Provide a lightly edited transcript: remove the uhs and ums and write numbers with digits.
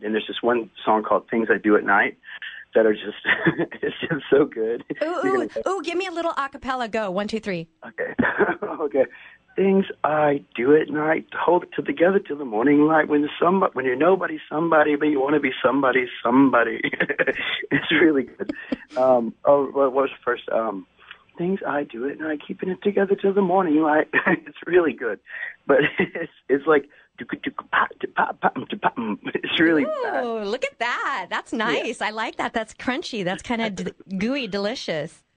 And there's this one song called "Things I Do at Night" that are just it's just so good. Ooh, give me a little acapella. Go 1, 2, 3. Okay, okay. Things I do at night, hold it together till the morning light. When you're nobody's somebody, but you want to be somebody's somebody. It's really good. What was the first? Things I do at night, keeping it together till the morning light. It's really good, but it's like it's really bad. Ooh, look at that. That's nice. Yeah. I like that. That's crunchy. That's kind of gooey, delicious.